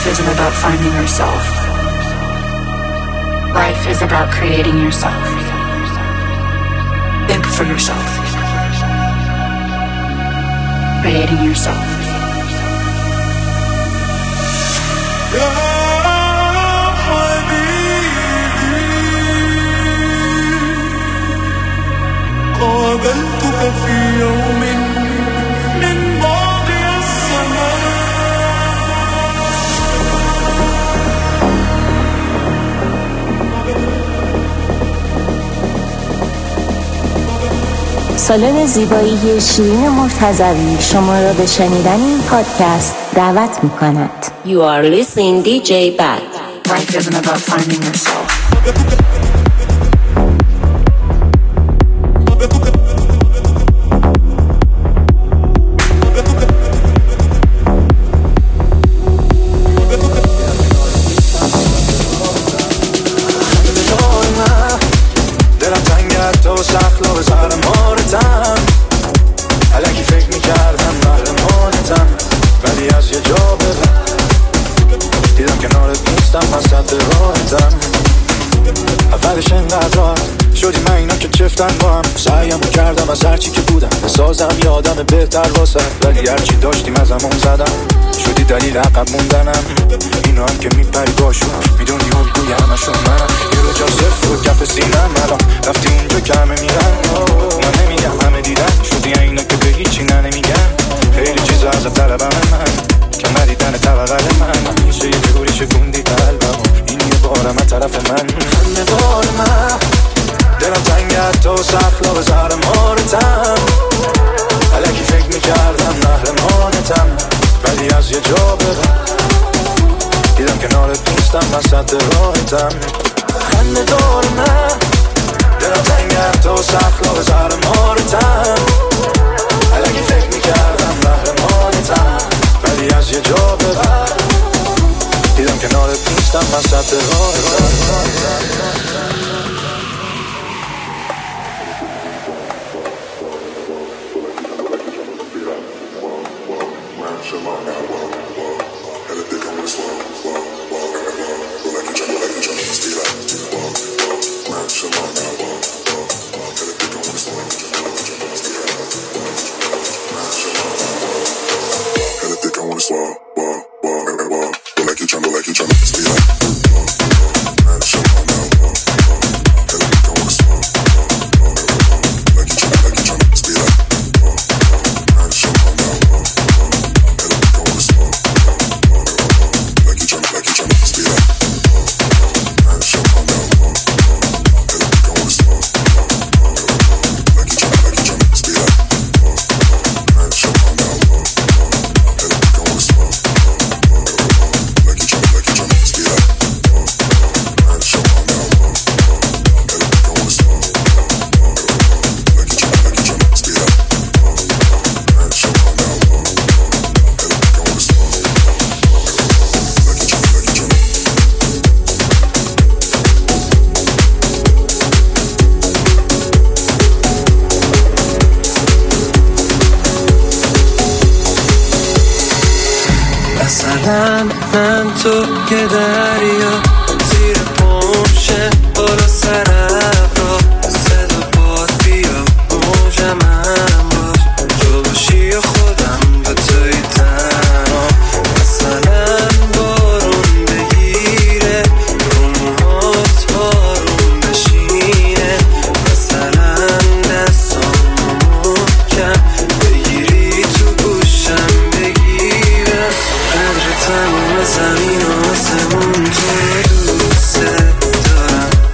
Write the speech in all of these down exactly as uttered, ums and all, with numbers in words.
Life isn't about finding yourself. Life is about creating yourself. Think for yourself. Creating yourself. قابلتك في يوم من بعد السماء. سالن زیبایی شیرین مرتضوی شما را به شنیدن این پادکست دعوت می‌کند. You are listening دی جی Bad. Life isn't about finding yourself. سعیم کردم از هرچی که بودم بسازم یادم بهتر واسه، ولی هرچی داشتیم از همون زدم شدی دلیل عقب موندنم. اینو هم که میپری باشون میدونی و بیدوی همشون منم. یه رو جا صرف رو کف سینم الان رفتی اونجا که همه میرن. من نمیگم همه دیدن شدی اینا که به هیچی نه نمیگن. خیلی چیزا از طلبم من که ندیدن توقل من میشه یه جوری شکوندی قلبم. این یه بارم از طرف من همه بار من دلم تنگت تو سخلا به زهر مارتم. الکی فکر میکردم نهرمانتم، ولی از یه جا بدم دیدم کنارت نیستم وسط راهتم. خنده دار من دلم تنگت تو سخلا به زهر مارتم. الکی فکر میکردم نهرمانتم، ولی از یه جا بدم دیدم کنارت نیستم وسط راهتم. من تو که دریا زیر پمشه بالا سر ابرا صدا باد بیا موجم هم باش تو باشی و خودم با توی تنها. مثلا بارون بگیره رو موهات بارون بشینه، مثلا دستامو محکم بگیری تو گوشم بگیره. قدر تمام زمین و آسمون تو دوست دارم،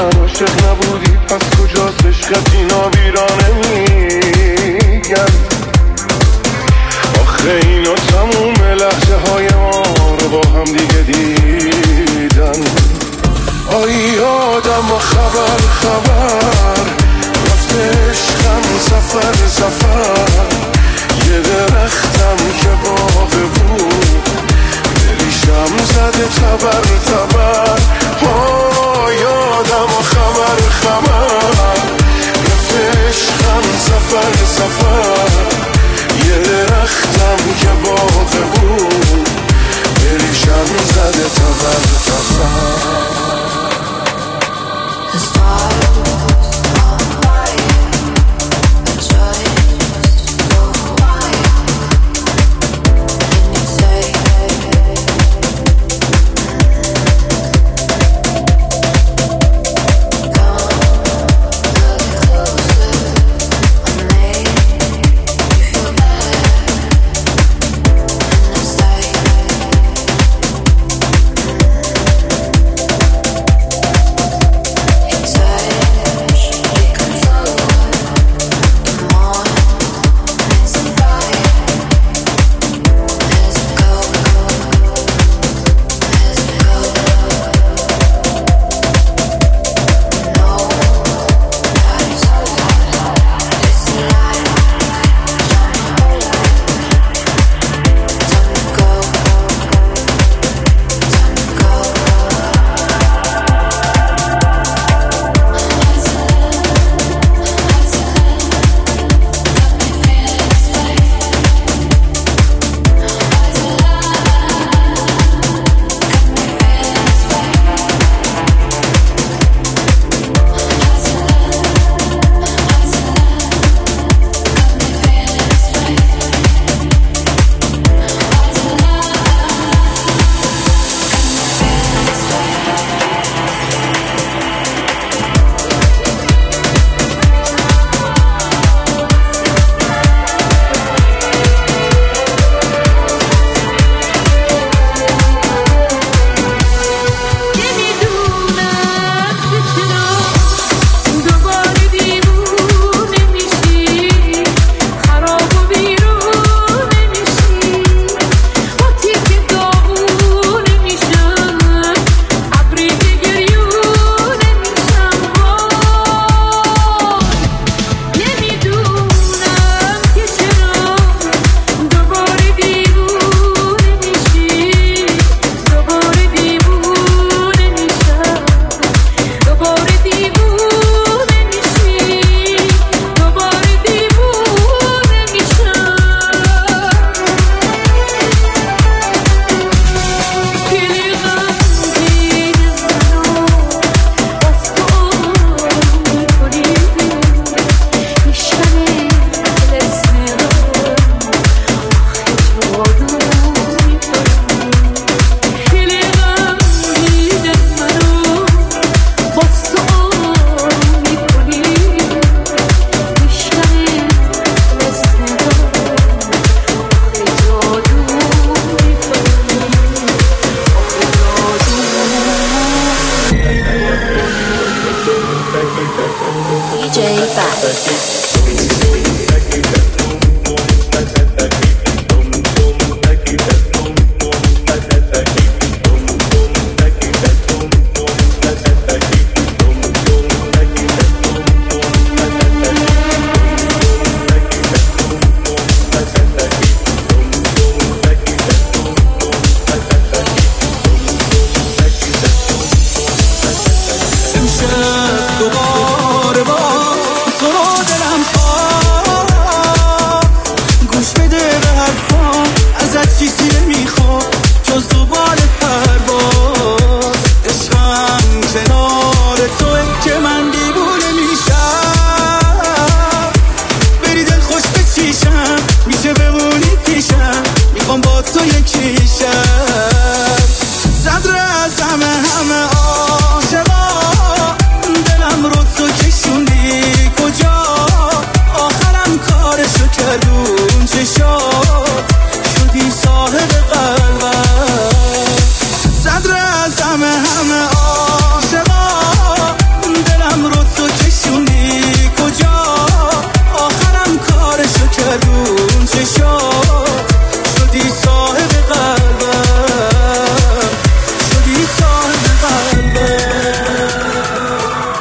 من عاشق نبودی پس کجاست عشقت اینا ویرانه میگن آخه اینا تموم لحظه های ما رو با هم دیگه دیدن آی آدم و خبر خبر رفته عشقم سفر سفر یه درختم که باغ بود دلیشم زده تبر تبر آی آدم و خبر خبر رفته عشقم سفر سفر یه درختم که باغ بود دلیشم زده تبر تبر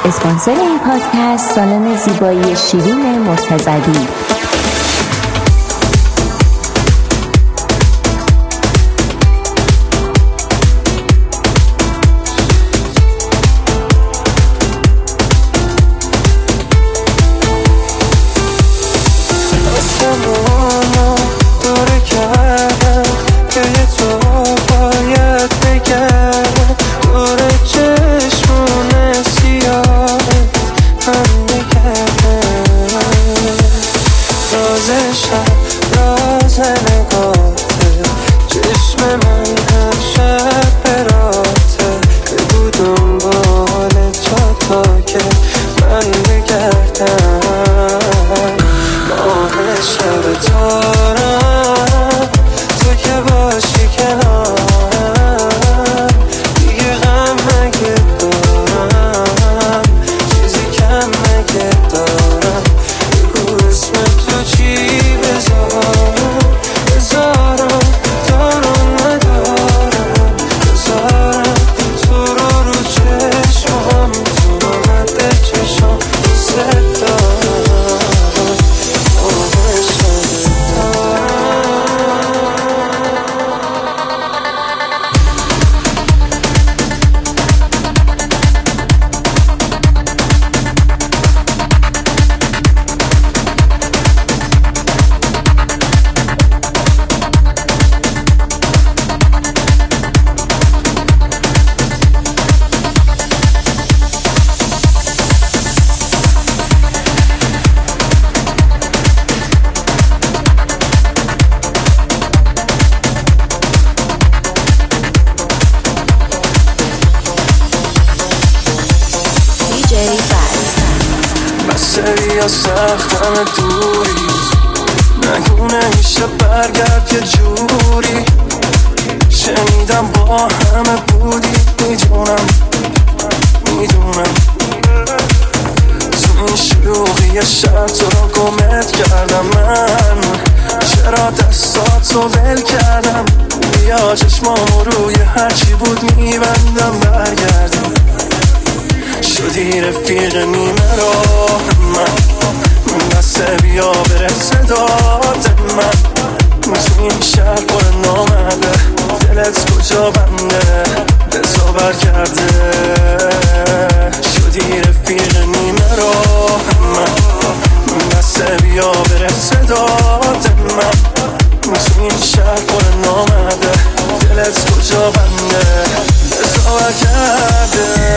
اسپانسر این پادکست سالن زیبایی شیرین مرتضوی. یا سختم دوری نگو نمیشه برگرد یه جوری شنیدم با همه بودی میدونم میدونم تو این شلوغی شب تو رو گمت کردم من چرا دستاتو ول کردم بیا چشمامو روی هرچی بود میبندم برگردم شدی رفیق نیمه راه من بسه بیا برسه داد من تو این شهر پر نامده دلت کجا بنده بزا برگرده شدی رفیق نیمه راه من بسه بیا برسه داد من تو این شهر پر نامده دلت کجا بنده بزا برگرده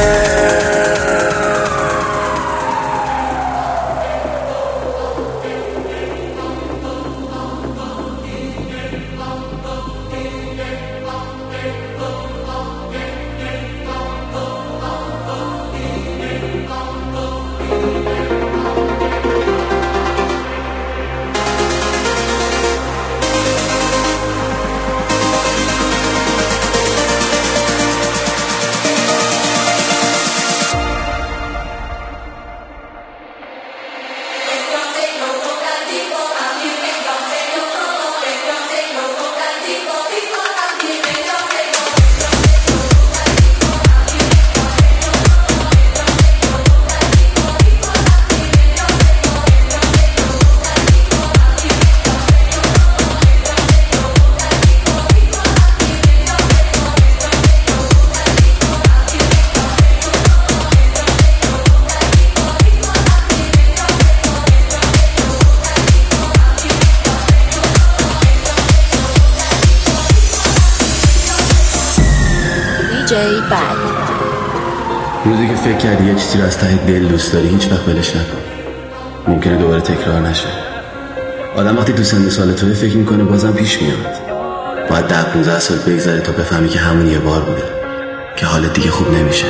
روزی که فکر کردی یه چیزی رو از ته دل دوست داری هیچ وقت ولش نکن، ممکنه دوباره تکرار نشه. آدم وقتی تو سن سال توی فکر میکنه بازم پیش میاد، باید ده پونزده سال بگذره تا بفهمی که همون یه بار بوده که حالت دیگه خوب نمیشه.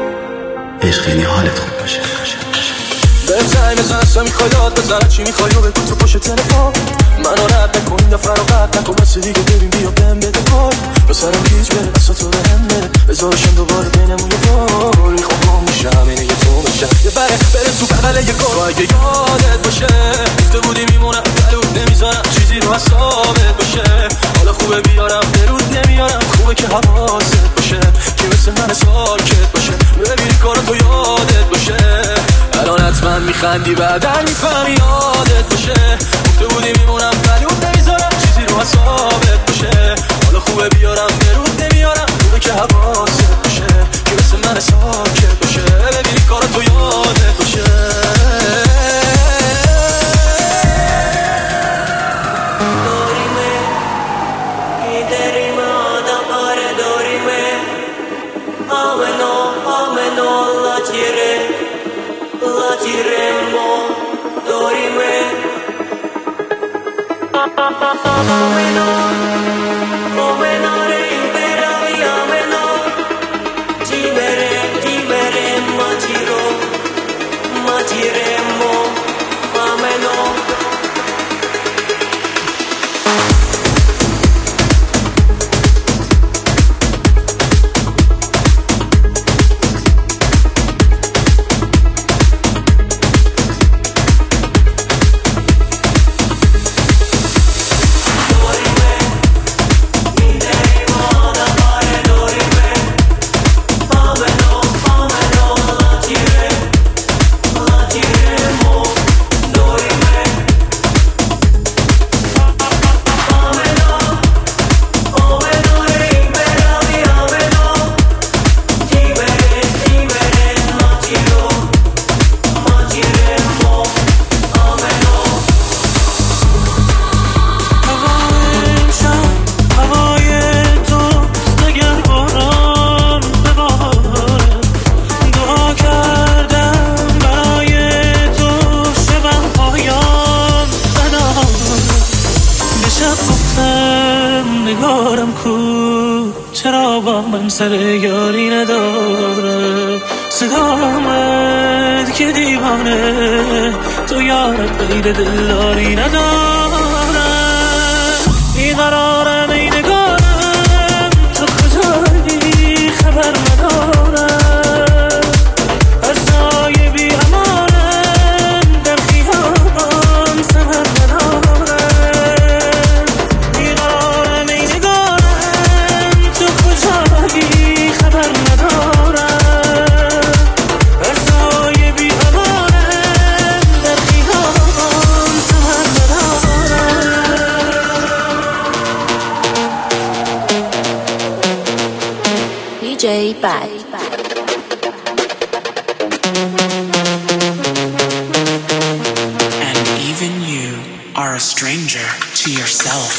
عشق یعنی حالت خوب باشه. بهم زنگ بزن اصلا میخوای داد بزنه چی میخوای و بگو تو پشت تلفن منو رد نکن این دفعه رو قد نکن بس دیگه ببین بیا بهم بده کار بسرم گیج بره بسا تو بهم بره بذارشم دوباره بینمون یه باری خواب میشم اینه یه تو بشم یه بره بره تو بغل یه کار تو اگه یادت باشه گفته بودی میمونم بلود نمیزنم چیزی رو حسابت باشه حالا خوبه بیارم برود نمیارم خوبه که حواست باشه که مثل من ساکت باشه ببین کارا تو یادت باشه حتما میخندی بعدا میفهمی یادت باشه. گفته بودی میمونم بلود نمیذارم چیزی رو حسابت باشه. حالا خوبه بیارم برود نمیارم، خوبه که حواست باشه که مثل من ساکت باشه. ببینی کار تو یادت باشه. سر یاری نداره صدامت که دیوانه تو یارت غیر دلداری نداره. بیقرارم ای نگارم تو کجایی خبر ندارم. از سایه بی امانم در خیابان سمر ندارم. بیقرارم ای نگارم تو کجایی خبر ندارم. از سایه بی امانم در خیابان سمر ندارم. دی جی Bad. And even you are a stranger to yourself.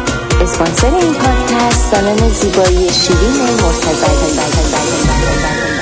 اسپانسر این پادکست سالن زیبایی شیرین مرتضی.